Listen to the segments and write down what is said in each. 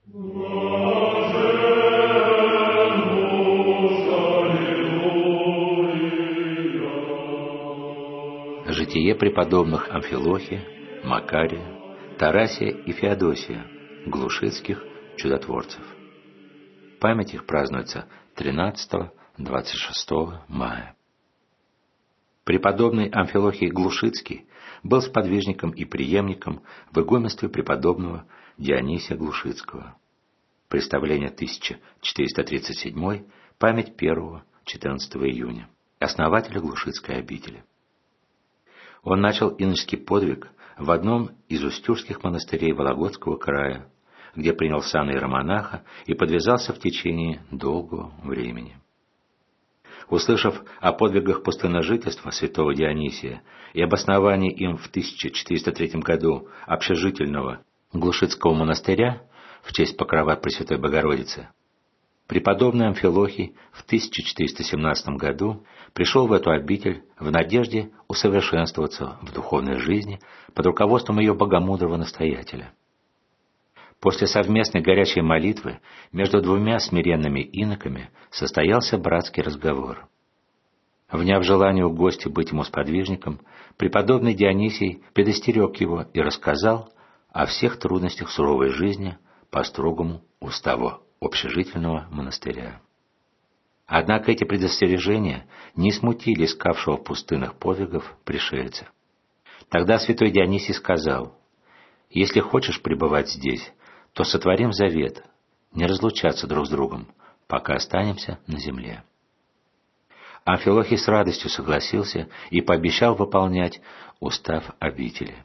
Житие преподобных Амфилохия, Макария, Тарасия и Феодосия, глушицких чудотворцев. Память их празднуется 13-26 мая. Преподобный Амфилохий Глушицкий был сподвижником и преемником в игуменстве преподобного Дионисия Глушицкого. Представление 1437, память 1-14 июня, основателя Глушицкой обители. Он начал иноческий подвиг в одном из устюжских монастырей Вологодского края, где принял сан иеромонаха и подвязался в течение долгого времени. Услышав о подвигах пустынножительства святого Дионисия и об основании им в 1403 году общежительного Глушицкого монастыря в честь покрова Пресвятой Богородицы, преподобный Амфилохий в 1417 году пришел в эту обитель в надежде усовершенствоваться в духовной жизни под руководством ее богомудрого настоятеля. После совместной горячей молитвы между двумя смиренными иноками состоялся братский разговор. Вняв желанию гостя быть ему сподвижником, преподобный Дионисий предостерег его и рассказал о всех трудностях суровой жизни по строгому уставу общежительного монастыря. Однако эти предостережения не смутили искавшего в пустынных подвигов пришельца. Тогда святой Дионисий сказал: «Если хочешь пребывать здесь, то сотворим завет, не разлучаться друг с другом, пока останемся на земле». Амфилохий с радостью согласился и пообещал выполнять устав обители.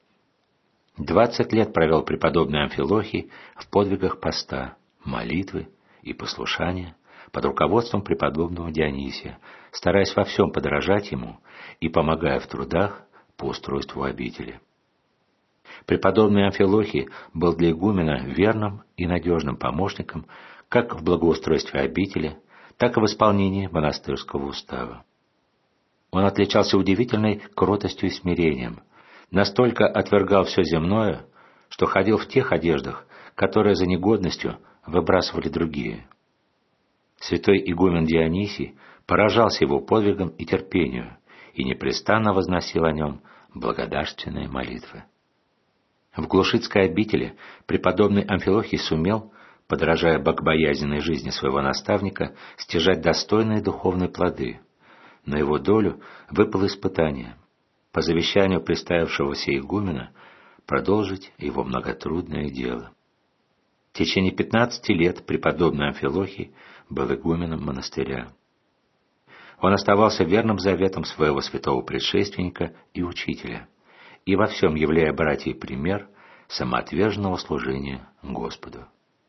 20 лет провел преподобный Амфилохий в подвигах поста, молитвы и послушания под руководством преподобного Дионисия, стараясь во всем подражать ему и помогая в трудах по устройству обители. Преподобный Амфилохий был для игумена верным и надежным помощником как в благоустройстве обители, так и в исполнении монастырского устава. Он отличался удивительной кротостью и смирением, настолько отвергал все земное, что ходил в тех одеждах, которые за негодностью выбрасывали другие. Святой игумен Дионисий поражался его подвигам и терпению и непрестанно возносил о нем благодарственные молитвы. В Глушицкой обители преподобный Амфилохий сумел, подражая богобоязненной жизни своего наставника, стяжать достойные духовные плоды. На его долю выпало испытание, по завещанию представившегося игумена, продолжить его многотрудное дело. В течение 15 лет преподобный Амфилохий был игуменом монастыря. Он оставался верным заветам своего святого предшественника и учителя, и во всем являя братьям пример самоотверженного служения Господу.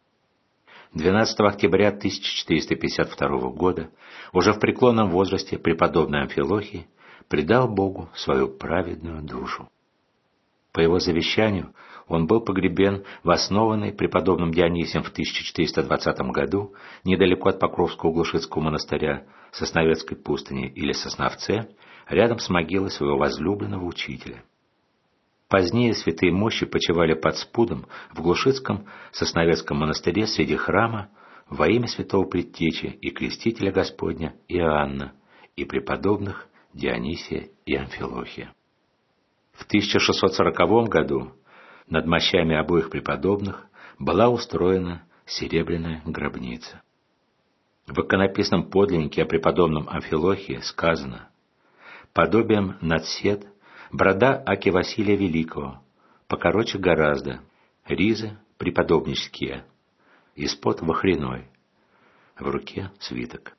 12 октября 1452 года, уже в преклонном возрасте, преподобный Амфилохий предал Богу свою праведную душу. По его завещанию он был погребен в основанной преподобным Дионисием в 1420 году недалеко от Покровского Глушицкого монастыря, Сосновецкой пустыни или Сосновце, рядом с могилой своего возлюбленного учителя. Позднее святые мощи почивали под спудом в Глушицком Сосновецком монастыре среди храма во имя святого предтечи и крестителя Господня Иоанна и преподобных Дионисия и Амфилохия. В 1640 году над мощами обоих преподобных была устроена серебряная гробница. В иконописном подлиннике о преподобном Амфилохии сказано: «Подобием надсед борода аки Василия Великого, покороче гораздо, ризы преподобнические, испод вохряной, в руке свиток».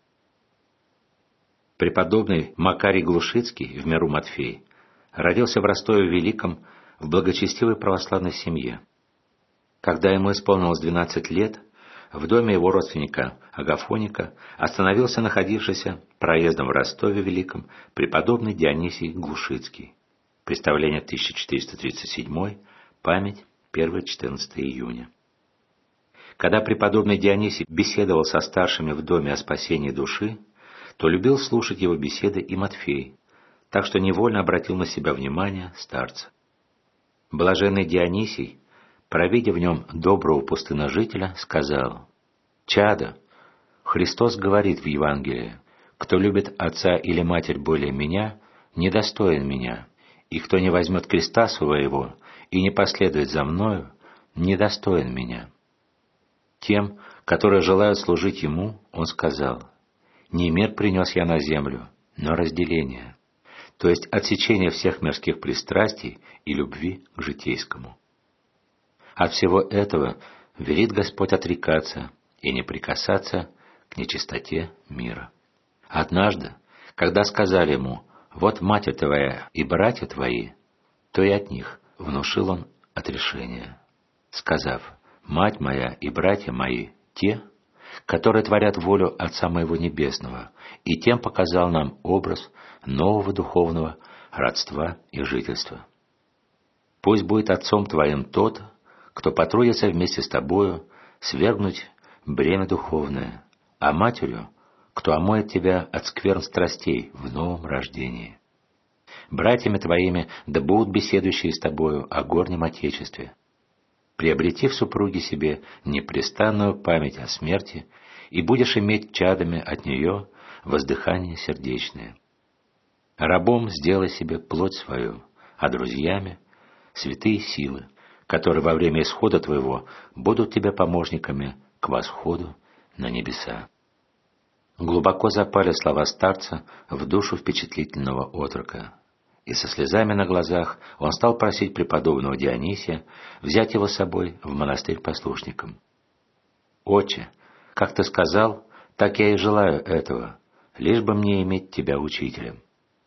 Преподобный Макарий Глушицкий, в миру Матфей, родился в Ростове-Великом в благочестивой православной семье. Когда ему исполнилось 12 лет, в доме его родственника Агафоника остановился находившийся проездом в Ростове-Великом преподобный Дионисий Глушицкий. Представление 1437, память 1-14 июня. Когда преподобный Дионисий беседовал со старшими в доме о спасении души, то любил слушать его беседы и Матфей, так что невольно обратил на себя внимание старца. Блаженный Дионисий провидя в нем доброго пустыножителя, сказал: «Чадо, Христос говорит в Евангелии: кто любит отца или матерь более меня, недостоин меня, и кто не возьмет креста своего и не последует за мною, недостоин меня». Тем, которые желают служить Ему, Он сказал: «Не мир принес я на землю, но разделение», то есть отсечение всех мирских пристрастий и любви к житейскому. От всего этого велит Господь отрекаться и не прикасаться к нечистоте мира. Однажды, когда сказали Ему: «Вот мать твоя и братья твои», то и от них внушил Он отрешение, сказав: «Мать моя и братья мои те, которые творят волю Отца моего Небесного», и тем показал нам образ нового духовного родства и жительства. «Пусть будет отцом твоим тот, кто потрудится вместе с тобою свергнуть бремя духовное, а матерью, кто омоет тебя от скверн страстей в новом рождении. Братьями твоими да будут беседующие с тобою о горнем Отечестве. Приобрети в супруге себе непрестанную память о смерти, и будешь иметь чадами от нее воздыхание сердечное. Рабом сделай себе плоть свою, а друзьями — святые силы, которые во время исхода твоего будут тебе помощниками к восходу на небеса». Глубоко запали слова старца в душу впечатлительного отрока, и со слезами на глазах он стал просить преподобного Дионисия взять его с собой в монастырь послушником. «Отче, как ты сказал, так я и желаю этого, лишь бы мне иметь тебя учителем».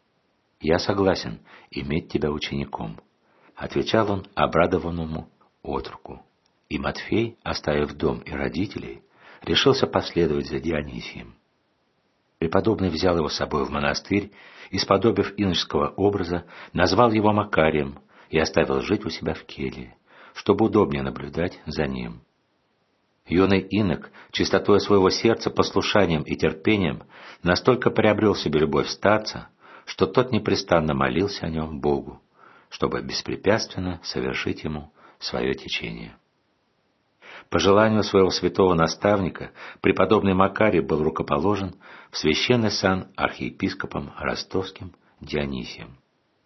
«Я согласен иметь тебя учеником», — отвечал он обрадованному отроку. И Матфей, оставив дом и родителей, решился последовать за Дионисием. Преподобный взял его с собой в монастырь и, сподобив иноческого образа, назвал его Макарием и оставил жить у себя в келье, чтобы удобнее наблюдать за ним. Юный инок, чистотой своего сердца, послушанием и терпением, настолько приобрел в себе любовь старца, что тот непрестанно молился о нем Богу, чтобы беспрепятственно совершить ему свое течение. По желанию своего святого наставника, преподобный Макарий был рукоположен в священный сан архиепископом ростовским Дионисием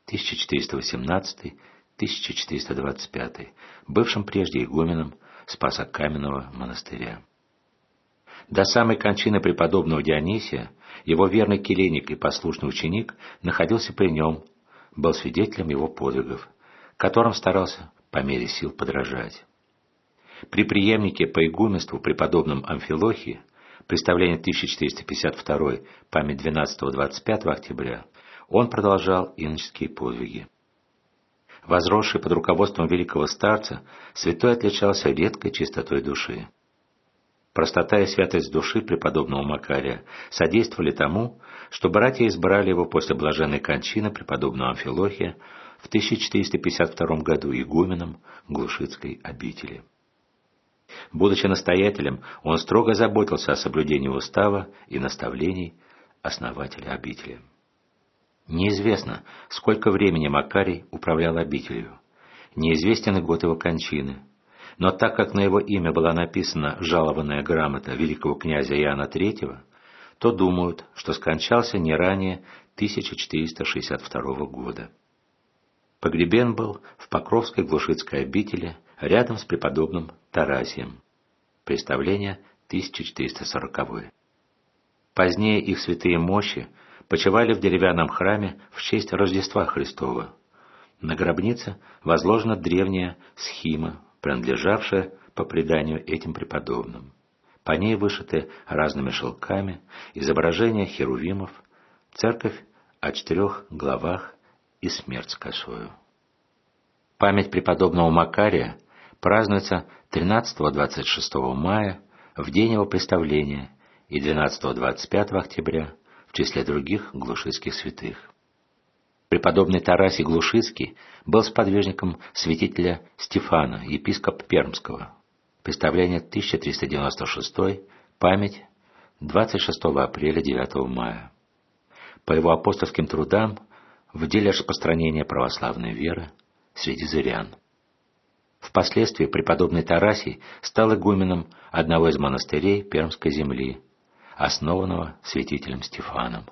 1418-1425, бывшим прежде игуменом Спасо-Каменного монастыря. До самой кончины преподобного Дионисия его верный келейник и послушный ученик находился при нем, был свидетелем его подвигов, которым старался по мере сил подражать. При преемнике по игуменству преподобном Амфилохии, представление 1452, память 12-25 октября, он продолжал иноческие подвиги. Возросший под руководством великого старца, святой отличался редкой чистотой души. Простота и святость души преподобного Макария содействовали тому, что братья избрали его после блаженной кончины преподобного Амфилохия в 1452 году игуменом Глушицкой обители. Будучи настоятелем, он строго заботился о соблюдении устава и наставлений основателя обители. Неизвестно, сколько времени Макарий управлял обителью, неизвестен и год его кончины, но так как на его имя была написана жалованная грамота великого князя Иоанна III, то думают, что скончался не ранее 1462 года. Погребен был в Покровской Глушицкой обители рядом с преподобным Тарасием. Представление 1440. Позднее их святые мощи почивали в деревянном храме в честь Рождества Христова. На гробнице возложена древняя схима, принадлежавшая по преданию этим преподобным. По ней вышиты разными шелками изображения херувимов, церковь о 4 главах и смерть с косою. Память преподобного Макария празднуется 13-26 мая в день его представления и 12-25 октября в числе других глушицких святых. Преподобный Тарасий Глушицкий был сподвижником святителя Стефана, епископа Пермского. Представление 1396, память 26 апреля 9 мая. По его апостольским трудам в деле распространения православной веры среди зырян. Впоследствии преподобный Тарасий стал игуменом одного из монастырей Пермской земли, основанного святителем Стефаном.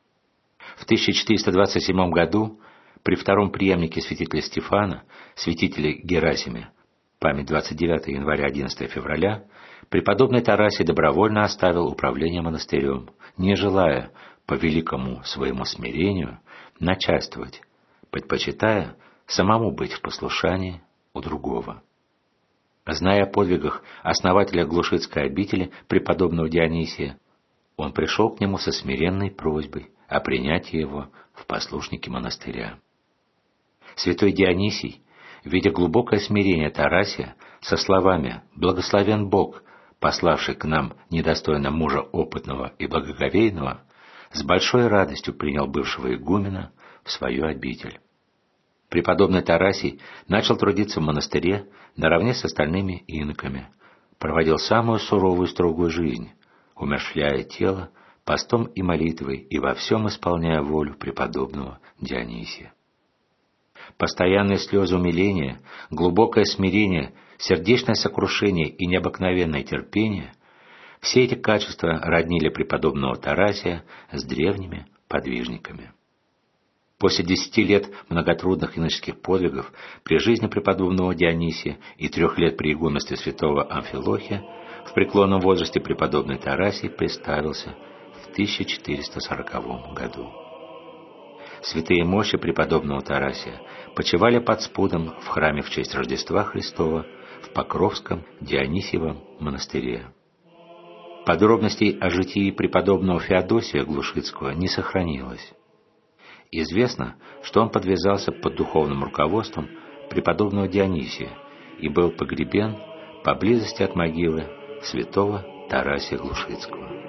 В 1427 году при втором преемнике святителя Стефана, святителе Герасиме, память 29 января 11 февраля, преподобный Тарасий добровольно оставил управление монастырем, не желая, по великому своему смирению, начальствовать, предпочитая самому быть в послушании у другого. Зная о подвигах основателя Глушицкой обители преподобного Дионисия, он пришел к нему со смиренной просьбой о принятии его в послушники монастыря. Святой Дионисий, видя глубокое смирение Тарасия, со словами «Благословен Бог, пославший к нам недостойно мужа опытного и благоговейного», с большой радостью принял бывшего игумена в свою обитель. Преподобный Тарасий начал трудиться в монастыре наравне с остальными иноками, проводил самую суровую и строгую жизнь, умерщвляя тело постом и молитвой и во всем исполняя волю преподобного Дионисия. Постоянные слезы умиления, глубокое смирение, сердечное сокрушение и необыкновенное терпение — все эти качества роднили преподобного Тарасия с древними подвижниками. После 10 лет многотрудных иноческих подвигов при жизни преподобного Дионисия и 3 лет при игуменстве святого Амфилохия в преклонном возрасте преподобный Тарасий представился в 1440 году. Святые мощи преподобного Тарасия почивали под спудом в храме в честь Рождества Христова в Покровском Дионисиевом монастыре. Подробностей о житии преподобного Феодосия Глушицкого не сохранилось. Известно, что он подвязался под духовным руководством преподобного Дионисия и был погребен поблизости от могилы святого Тарасия Глушицкого.